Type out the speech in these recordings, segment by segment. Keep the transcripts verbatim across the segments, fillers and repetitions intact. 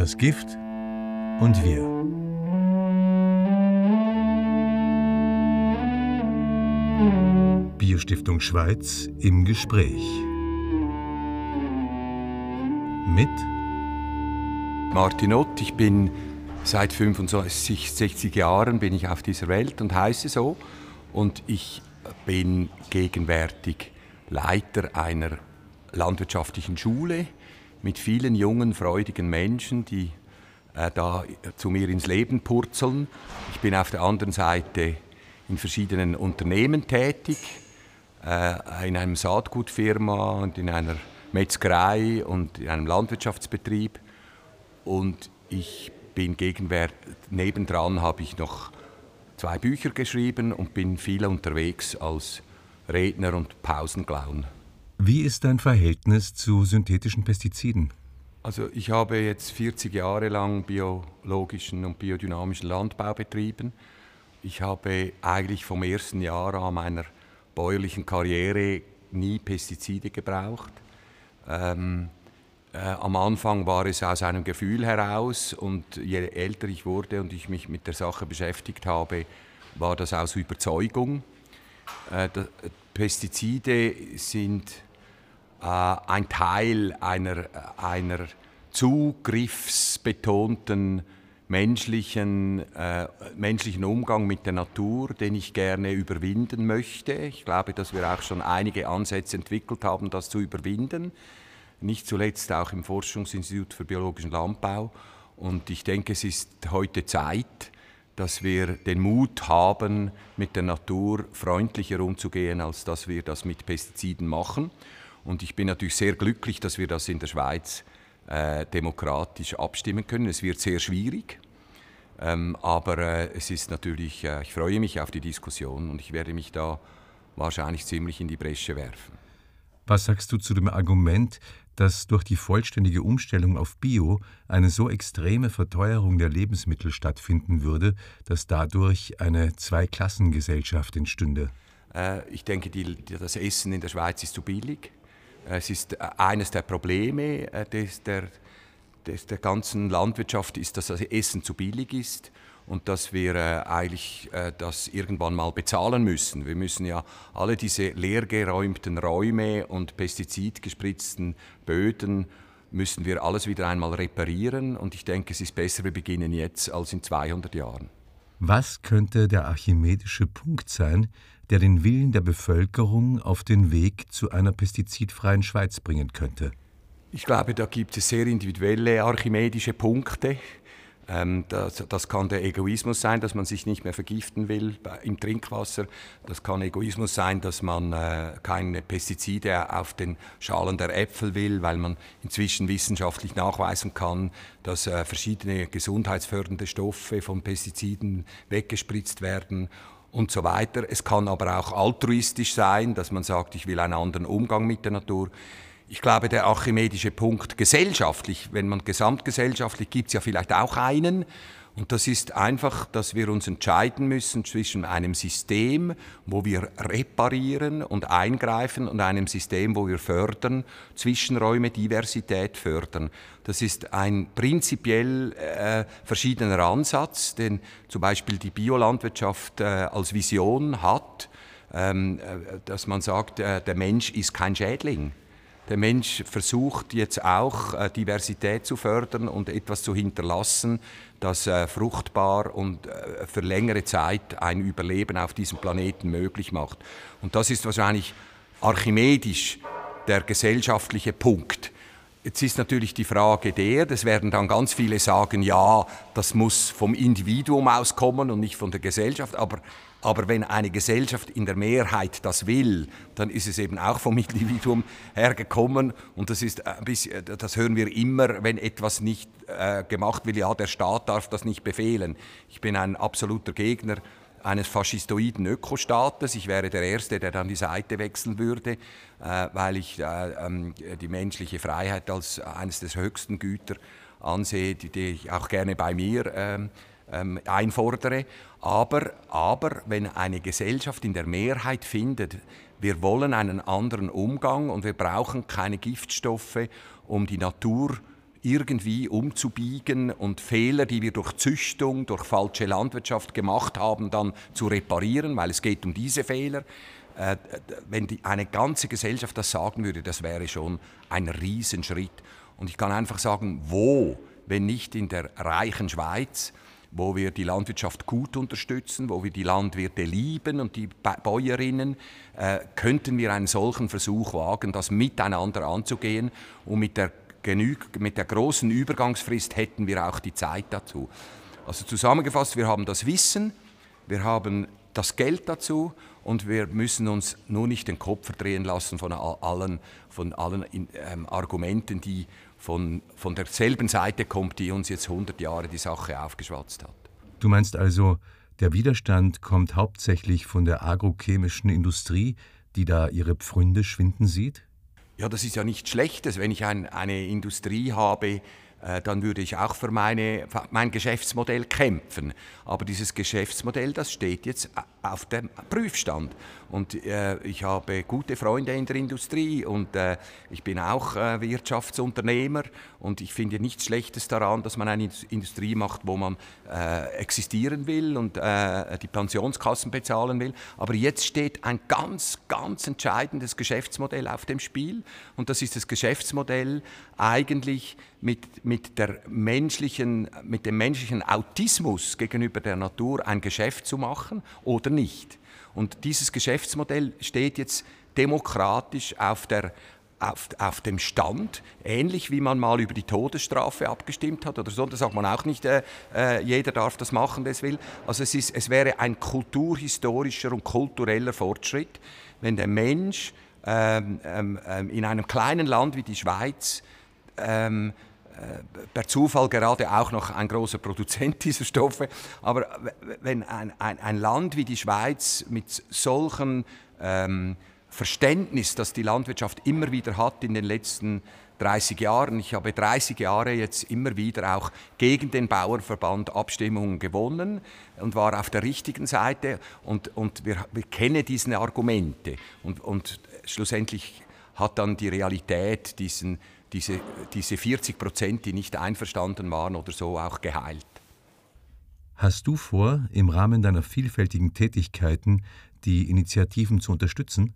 Das Gift und wir. Biostiftung Schweiz im Gespräch. Mit Martin Ott, ich bin seit fünfundsechzig, sechzig Jahren bin ich auf dieser Welt und heiße so. Und ich bin gegenwärtig Leiter einer landwirtschaftlichen Schule mit vielen jungen, freudigen Menschen, die äh, da zu mir ins Leben purzeln. Ich bin auf der anderen Seite in verschiedenen Unternehmen tätig, äh, in einem Saatgutfirma und in einer Metzgerei und in einem Landwirtschaftsbetrieb. Und ich bin gegenwärtig, nebendran habe ich noch zwei Bücher geschrieben und bin viel unterwegs als Redner und Pausenclown. Wie ist dein Verhältnis zu synthetischen Pestiziden? Also ich habe jetzt vierzig Jahre lang biologischen und biodynamischen Landbau betrieben. Ich habe eigentlich vom ersten Jahr an meiner bäuerlichen Karriere nie Pestizide gebraucht. Ähm, äh, am Anfang war es aus einem Gefühl heraus und je älter ich wurde und ich mich mit der Sache beschäftigt habe, war das aus Überzeugung. Äh, da, Pestizide sind äh, ein Teil einer, einer zugriffsbetonten menschlichen, äh, menschlichen Umgang mit der Natur, den ich gerne überwinden möchte. Ich glaube, dass wir auch schon einige Ansätze entwickelt haben, das zu überwinden. Nicht zuletzt auch im Forschungsinstitut für biologischen Landbau. Und ich denke, es ist heute Zeit, dass wir den Mut haben, mit der Natur freundlicher umzugehen, als dass wir das mit Pestiziden machen. Und ich bin natürlich sehr glücklich, dass wir das in der Schweiz äh, demokratisch abstimmen können. Es wird sehr schwierig, ähm, aber äh, es ist natürlich, äh, ich freue mich auf die Diskussion und ich werde mich da wahrscheinlich ziemlich in die Bresche werfen. Was sagst du zu dem Argument, dass durch die vollständige Umstellung auf Bio eine so extreme Verteuerung der Lebensmittel stattfinden würde, dass dadurch eine Zweiklassengesellschaft entstünde? Äh, ich denke, die, das Essen in der Schweiz ist zu billig. Es ist eines der Probleme des, der, des, der ganzen Landwirtschaft, ist, dass das Essen zu billig ist und dass wir äh, eigentlich äh, das irgendwann mal bezahlen müssen. Wir müssen ja alle diese leergeräumten Räume und pestizidgespritzten Böden müssen wir alles wieder einmal reparieren. Und ich denke, es ist besser, wir beginnen jetzt als in zweihundert Jahren. Was könnte der archimedische Punkt sein, der den Willen der Bevölkerung auf den Weg zu einer pestizidfreien Schweiz bringen könnte? Ich glaube, da gibt es sehr individuelle archimedische Punkte. Das, das kann der Egoismus sein, dass man sich nicht mehr vergiften will im Trinkwasser. Das kann Egoismus sein, dass man äh, keine Pestizide auf den Schalen der Äpfel will, weil man inzwischen wissenschaftlich nachweisen kann, dass äh, verschiedene gesundheitsfördernde Stoffe von Pestiziden weggespritzt werden und so weiter. Es kann aber auch altruistisch sein, dass man sagt, ich will einen anderen Umgang mit der Natur. Ich glaube, der archimedische Punkt gesellschaftlich, wenn man gesamtgesellschaftlich, gibt es ja vielleicht auch einen. Und das ist einfach, dass wir uns entscheiden müssen zwischen einem System, wo wir reparieren und eingreifen und einem System, wo wir fördern, Zwischenräume, Diversität fördern. Das ist ein prinzipiell äh, verschiedener Ansatz, den zum Beispiel die Biolandwirtschaft äh, als Vision hat, ähm, äh, dass man sagt, äh, der Mensch ist kein Schädling. Der Mensch versucht jetzt auch, äh, Diversität zu fördern und etwas zu hinterlassen, das äh, fruchtbar und äh, für längere Zeit ein Überleben auf diesem Planeten möglich macht. Und das ist wahrscheinlich archimedisch der gesellschaftliche Punkt. Jetzt ist natürlich die Frage der, das werden dann ganz viele sagen, ja, das muss vom Individuum auskommen und nicht von der Gesellschaft, aber Aber wenn eine Gesellschaft in der Mehrheit das will, dann ist es eben auch vom Individuum hergekommen. Und das ist ein bisschen, das hören wir immer, wenn etwas nicht äh, gemacht wird, ja, der Staat darf das nicht befehlen. Ich bin ein absoluter Gegner eines faschistoiden Ökostaates. Ich wäre der Erste, der dann die Seite wechseln würde, äh, weil ich äh, die menschliche Freiheit als eines der höchsten Güter ansehe, die, die ich auch gerne bei mir äh, ähm, einfordere. Aber, aber wenn eine Gesellschaft in der Mehrheit findet, wir wollen einen anderen Umgang und wir brauchen keine Giftstoffe, um die Natur irgendwie umzubiegen und Fehler, die wir durch Züchtung, durch falsche Landwirtschaft gemacht haben, dann zu reparieren, weil es geht um diese Fehler. Äh, wenn die, eine ganze Gesellschaft das sagen würde, das wäre schon ein Riesenschritt. Und ich kann einfach sagen, wo, wenn nicht in der reichen Schweiz, wo wir die Landwirtschaft gut unterstützen, wo wir die Landwirte lieben und die Bäuerinnen, äh, könnten wir einen solchen Versuch wagen, das miteinander anzugehen. Und mit der, genüg mit der großen Übergangsfrist hätten wir auch die Zeit dazu. Also zusammengefasst, wir haben das Wissen, wir haben das Geld dazu und wir müssen uns nur nicht den Kopf verdrehen lassen von allen, von allen ähm, Argumenten, die von, von derselben Seite kommen, die uns jetzt hundert Jahre die Sache aufgeschwatzt hat. Du meinst also, der Widerstand kommt hauptsächlich von der agrochemischen Industrie, die da ihre Pfründe schwinden sieht? Ja, das ist ja nichts Schlechtes. Wenn ich ein, eine Industrie habe, äh, dann würde ich auch für meine, für mein Geschäftsmodell kämpfen. Aber dieses Geschäftsmodell, das steht jetzt auf dem Prüfstand. Und äh, ich habe gute Freunde in der Industrie und äh, ich bin auch äh, Wirtschaftsunternehmer und ich finde nichts Schlechtes daran, dass man eine Industrie macht, wo man äh, existieren will und äh, die Pensionskassen bezahlen will. Aber jetzt steht ein ganz, ganz entscheidendes Geschäftsmodell auf dem Spiel und das ist das Geschäftsmodell eigentlich mit, mit, der menschlichen, mit dem menschlichen Autismus gegenüber der Natur ein Geschäft zu machen oder nicht. Und dieses Geschäftsmodell steht jetzt demokratisch auf, der, auf, auf dem Stand, ähnlich wie man mal über die Todesstrafe abgestimmt hat oder so. Da sagt man auch nicht, äh, äh, jeder darf das machen, der es will. Also es, ist, es wäre ein kulturhistorischer und kultureller Fortschritt, wenn der Mensch ähm, ähm, in einem kleinen Land wie die Schweiz ähm, per Zufall gerade auch noch ein großer Produzent dieser Stoffe. Aber wenn ein, ein, ein Land wie die Schweiz mit solchem ähm, Verständnis, das die Landwirtschaft immer wieder hat in den letzten dreißig Jahren, ich habe dreißig Jahre jetzt immer wieder auch gegen den Bauernverband Abstimmungen gewonnen und war auf der richtigen Seite und, und wir, wir kennen diese Argumente und, und schlussendlich hat dann die Realität diesen Diese, diese vierzig Prozent, die nicht einverstanden waren oder so, auch geheilt. Hast du vor, im Rahmen deiner vielfältigen Tätigkeiten die Initiativen zu unterstützen?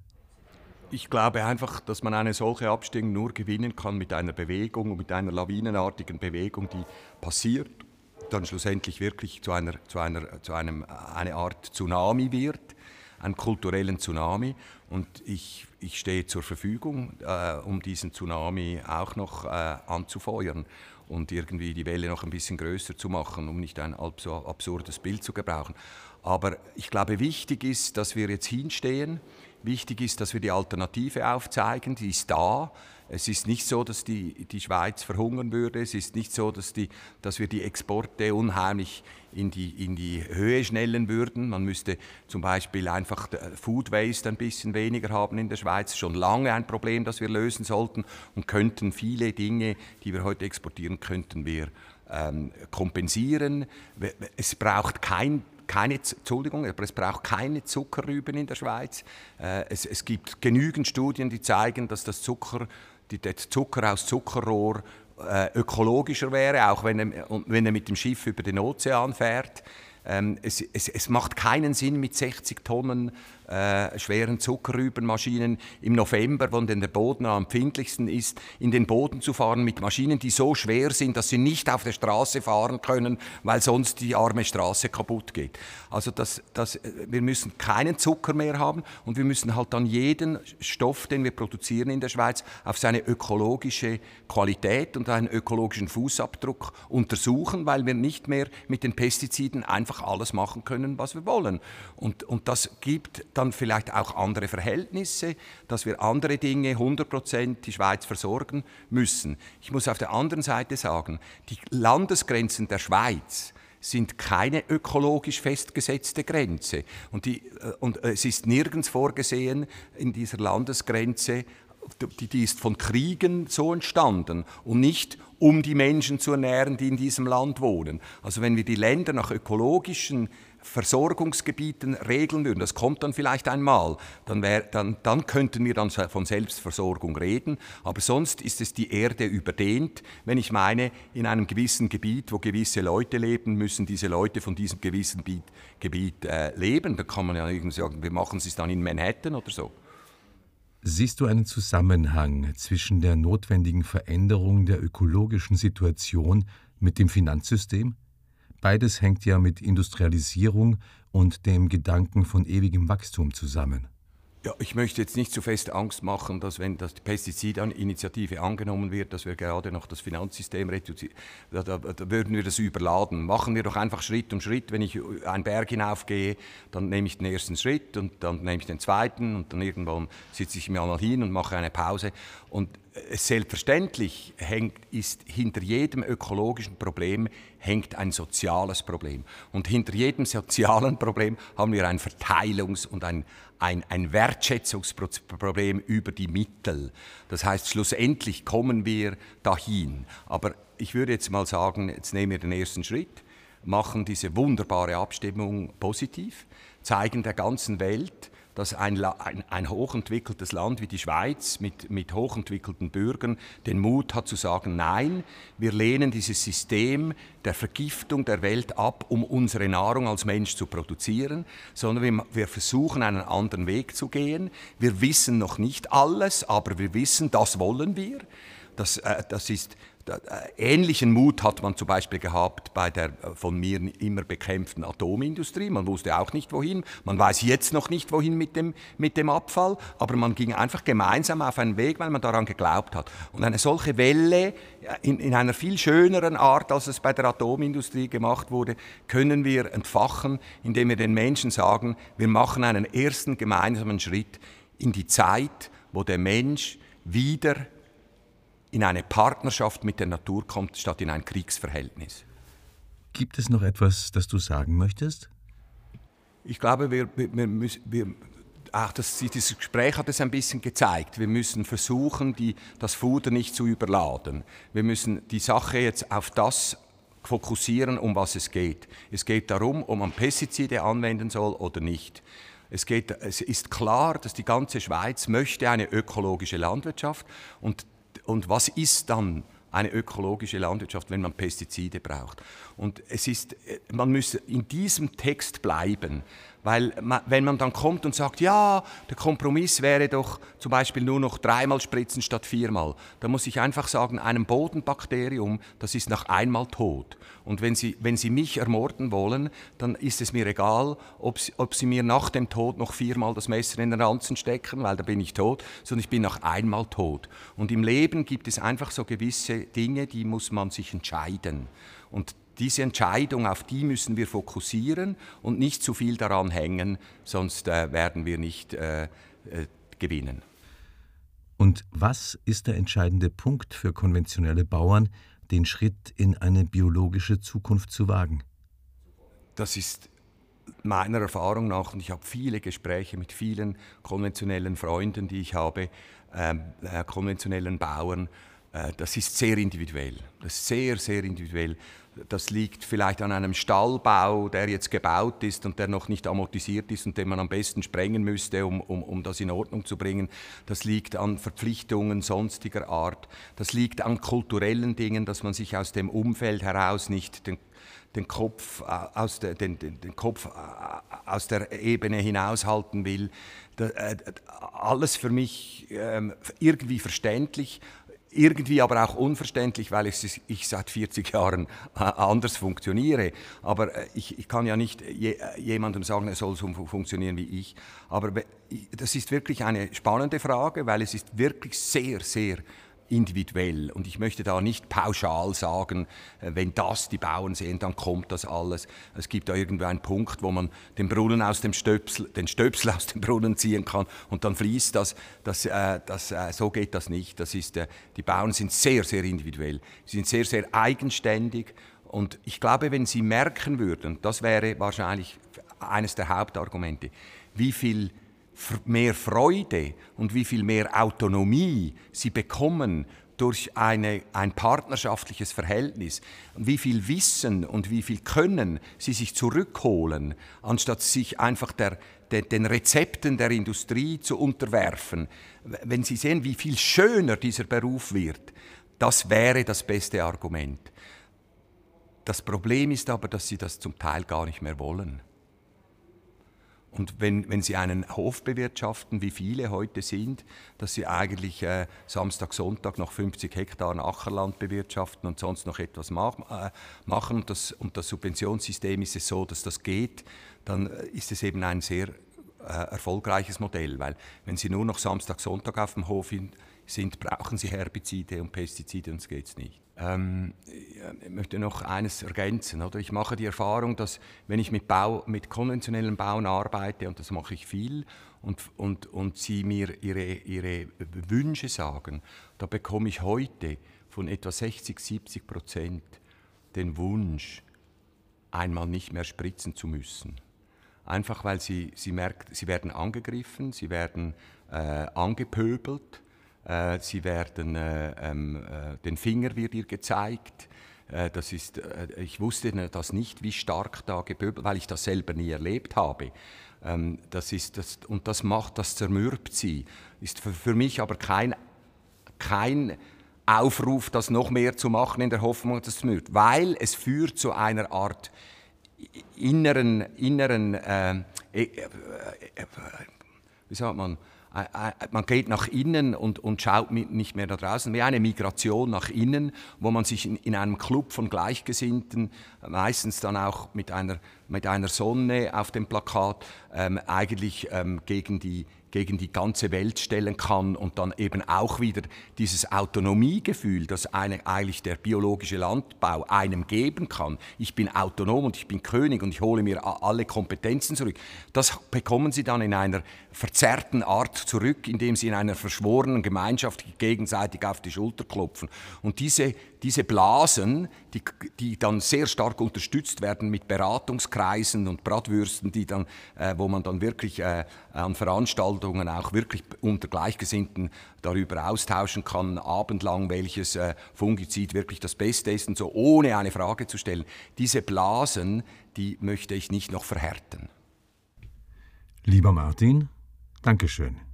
Ich glaube einfach, dass man eine solche Abstimmung nur gewinnen kann mit einer Bewegung, mit einer lawinenartigen Bewegung, die passiert, dann schlussendlich wirklich zu einer, zu einer, zu einem, eine Art Tsunami wird, einen kulturellen Tsunami. Und ich, ich stehe zur Verfügung, äh, um diesen Tsunami auch noch äh, anzufeuern und irgendwie die Welle noch ein bisschen größer zu machen, um nicht ein so absurdes Bild zu gebrauchen. Aber ich glaube, wichtig ist, dass wir jetzt hinstehen. Wichtig ist, dass wir die Alternative aufzeigen, die ist da. Es ist nicht so, dass die, die Schweiz verhungern würde. Es ist nicht so, dass, die, dass wir die Exporte unheimlich in die, in die Höhe schnellen würden. Man müsste zum Beispiel einfach Food Waste ein bisschen weniger haben in der Schweiz. Schon lange ein Problem, das wir lösen sollten und könnten viele Dinge, die wir heute exportieren, könnten wir ähm, kompensieren. Es braucht kein Keine, Entschuldigung, aber es braucht keine Zuckerrüben in der Schweiz. Äh, es, es gibt genügend Studien, die zeigen, dass das Zucker, die, der Zucker aus Zuckerrohr äh, ökologischer wäre, auch wenn er, wenn er mit dem Schiff über den Ozean fährt. Ähm, es, es, es macht keinen Sinn, mit sechzig Tonnen äh, schweren Zuckerrübenmaschinen im November, wo der Boden am empfindlichsten ist, in den Boden zu fahren mit Maschinen, die so schwer sind, dass sie nicht auf der Straße fahren können, weil sonst die arme Straße kaputt geht. Also das, das, wir müssen keinen Zucker mehr haben und wir müssen halt dann jeden Stoff, den wir produzieren in der Schweiz, auf seine ökologische Qualität und einen ökologischen Fußabdruck untersuchen, weil wir nicht mehr mit den Pestiziden einfach alles machen können, was wir wollen. Und, und das gibt dann vielleicht auch andere Verhältnisse, dass wir andere Dinge hundert Prozent die Schweiz versorgen müssen. Ich muss auf der anderen Seite sagen, die Landesgrenzen der Schweiz sind keine ökologisch festgesetzte Grenze. Und, die, und es ist nirgends vorgesehen in dieser Landesgrenze, die, die ist von Kriegen so entstanden und nicht um die Menschen zu ernähren, die in diesem Land wohnen. Also wenn wir die Länder nach ökologischen Versorgungsgebieten regeln würden, das kommt dann vielleicht einmal, dann, wär, dann, dann könnten wir dann von Selbstversorgung reden, aber sonst ist es die Erde überdehnt. Wenn ich meine, in einem gewissen Gebiet, wo gewisse Leute leben, müssen diese Leute von diesem gewissen Gebiet, Gebiet äh, leben, dann kann man ja irgendwie sagen, wir machen es dann in Manhattan oder so. Siehst du einen Zusammenhang zwischen der notwendigen Veränderung der ökologischen Situation mit dem Finanzsystem? Beides hängt ja mit Industrialisierung und dem Gedanken von ewigem Wachstum zusammen. Ja, ich möchte jetzt nicht zu fest Angst machen, dass wenn das die Pestizidinitiative angenommen wird, dass wir gerade noch das Finanzsystem reduzieren. Da, da, da würden wir das überladen. Machen wir doch einfach Schritt um Schritt. Wenn ich einen Berg hinaufgehe, dann nehme ich den ersten Schritt und dann nehme ich den zweiten und dann irgendwann sitze ich mir mal hin und mache eine Pause. Und selbstverständlich hängt, ist hinter jedem ökologischen Problem hängt ein soziales Problem. Und hinter jedem sozialen Problem haben wir ein Verteilungs- und ein, ein, ein Wertschätzungsproblem über die Mittel. Das heißt, schlussendlich kommen wir dahin. Aber ich würde jetzt mal sagen, jetzt nehmen wir den ersten Schritt, machen diese wunderbare Abstimmung positiv, zeigen der ganzen Welt, dass ein, ein, ein hochentwickeltes Land wie die Schweiz mit, mit hochentwickelten Bürgern den Mut hat zu sagen, nein, wir lehnen dieses System der Vergiftung der Welt ab, um unsere Nahrung als Mensch zu produzieren, sondern wir, wir versuchen, einen anderen Weg zu gehen. Wir wissen noch nicht alles, aber wir wissen, das wollen wir. Das, äh, das ist... Ähnlichen Mut hat man zum Beispiel gehabt bei der von mir immer bekämpften Atomindustrie. Man wusste auch nicht, wohin. Man weiß jetzt noch nicht, wohin mit dem, mit dem Abfall. Aber man ging einfach gemeinsam auf einen Weg, weil man daran geglaubt hat. Und eine solche Welle in, in einer viel schöneren Art, als es bei der Atomindustrie gemacht wurde, können wir entfachen, indem wir den Menschen sagen, wir machen einen ersten gemeinsamen Schritt in die Zeit, wo der Mensch wieder in eine Partnerschaft mit der Natur kommt, statt in ein Kriegsverhältnis. Gibt es noch etwas, das du sagen möchtest? Ich glaube, wir, wir, müssen, wir, auch das, dieses Gespräch hat es ein bisschen gezeigt. Wir müssen versuchen, die, das Fuder nicht zu überladen. Wir müssen die Sache jetzt auf das fokussieren, um was es geht. Es geht darum, ob man Pestizide anwenden soll oder nicht. Es, geht, es ist klar, dass die ganze Schweiz möchte eine ökologische Landwirtschaft und Und was ist dann eine ökologische Landwirtschaft, wenn man Pestizide braucht? Und es ist, man muss in diesem Text bleiben, weil man, wenn man dann kommt und sagt, ja, der Kompromiss wäre doch zum Beispiel nur noch dreimal spritzen statt viermal, dann muss ich einfach sagen, einem Bodenbakterium, das ist nach einmal tot. Und wenn Sie, wenn Sie mich ermorden wollen, dann ist es mir egal, ob Sie, ob Sie mir nach dem Tod noch viermal das Messer in den Ranzen stecken, weil da bin ich tot, sondern ich bin nach einmal tot. Und im Leben gibt es einfach so gewisse Dinge, die muss man sich entscheiden. Und diese Entscheidung, auf die müssen wir fokussieren und nicht zu viel daran hängen, sonst äh, werden wir nicht äh, äh, gewinnen. Und was ist der entscheidende Punkt für konventionelle Bauern, den Schritt in eine biologische Zukunft zu wagen? Das ist meiner Erfahrung nach, und ich habe viele Gespräche mit vielen konventionellen Freunden, die ich habe, äh, äh, konventionellen Bauern, äh, das ist sehr individuell. Das ist sehr, sehr individuell. Das liegt vielleicht an einem Stallbau, der jetzt gebaut ist und der noch nicht amortisiert ist und den man am besten sprengen müsste, um, um, um das in Ordnung zu bringen. Das liegt an Verpflichtungen sonstiger Art. Das liegt an kulturellen Dingen, dass man sich aus dem Umfeld heraus nicht den, den, Kopf, aus der, den, den, den Kopf aus der Ebene hinaushalten will. Das, äh, alles für mich äh, irgendwie verständlich. Irgendwie aber auch unverständlich, weil ich, ich seit vierzig Jahren anders funktioniere. Aber ich, ich kann ja nicht je, jemandem sagen, er soll so funktionieren wie ich. Aber das ist wirklich eine spannende Frage, weil es ist wirklich sehr, sehr individuell. Und ich möchte da nicht pauschal sagen, wenn das die Bauern sehen, dann kommt das alles. Es gibt da irgendwo einen Punkt, wo man den Brunnen aus dem Stöpsel, den Stöpsel aus dem Brunnen ziehen kann und dann fließt das. das, äh, das äh, so geht das nicht. Das ist, äh, die Bauern sind sehr, sehr individuell. Sie sind sehr, sehr eigenständig. Und ich glaube, wenn sie merken würden, das wäre wahrscheinlich eines der Hauptargumente, wie viel mehr Freude und wie viel mehr Autonomie sie bekommen durch eine, ein partnerschaftliches Verhältnis, wie viel Wissen und wie viel Können sie sich zurückholen, anstatt sich einfach der, der, den Rezepten der Industrie zu unterwerfen. Wenn Sie sehen, wie viel schöner dieser Beruf wird, das wäre das beste Argument. Das Problem ist aber, dass sie das zum Teil gar nicht mehr wollen. Und wenn, wenn Sie einen Hof bewirtschaften, wie viele heute sind, dass Sie eigentlich äh, Samstag, Sonntag noch fünfzig Hektar Ackerland bewirtschaften und sonst noch etwas mach, äh, machen und das, und das Subventionssystem ist es so, dass das geht, dann ist es eben ein sehr äh, erfolgreiches Modell, weil wenn Sie nur noch Samstag, Sonntag auf dem Hof sind, brauchen Sie Herbizide und Pestizide und das geht nicht. Ähm, ich möchte noch eines ergänzen. Oder? Ich mache die Erfahrung, dass wenn ich mit, Bau, mit konventionellem Bauen arbeite, und das mache ich viel, und, und, und Sie mir ihre, ihre Wünsche sagen, da bekomme ich heute von etwa sechzig, siebzig Prozent den Wunsch, einmal nicht mehr spritzen zu müssen. Einfach weil sie, sie merkt, sie werden angegriffen, sie werden äh, angepöbelt. Sie werden, äh, äh, den Finger wird ihr gezeigt. Äh, das ist, äh, ich wusste das nicht, wie stark da gepöbelt, weil ich das selber nie erlebt habe. Ähm, das ist das, und das macht, das zermürbt sie. Ist für, für mich aber kein, kein Aufruf, das noch mehr zu machen in der Hoffnung, dass es zermürbt, weil es führt zu einer Art inneren, inneren äh, äh, äh, äh, wie sagt man, man geht nach innen und, und schaut nicht mehr da draußen, wie eine Migration nach innen, wo man sich in, in einem Club von Gleichgesinnten, meistens dann auch mit einer, mit einer Sonne auf dem Plakat, ähm, eigentlich ähm, gegen die gegen die ganze Welt stellen kann und dann eben auch wieder dieses Autonomiegefühl, das eine, eigentlich der biologische Landbau einem geben kann. Ich bin autonom und ich bin König und ich hole mir alle Kompetenzen zurück. Das bekommen Sie dann in einer verzerrten Art zurück, indem Sie in einer verschworenen Gemeinschaft gegenseitig auf die Schulter klopfen. Und diese, diese Blasen, die, die dann sehr stark unterstützt werden mit Beratungskreisen und Bratwürsten, die dann, äh, wo man dann wirklich äh, an Veranstaltungen auch wirklich unter Gleichgesinnten darüber austauschen kann, abendlang, welches äh, Fungizid wirklich das Beste ist und so, ohne eine Frage zu stellen. Diese Blasen, die möchte ich nicht noch verhärten. Lieber Martin, Dankeschön.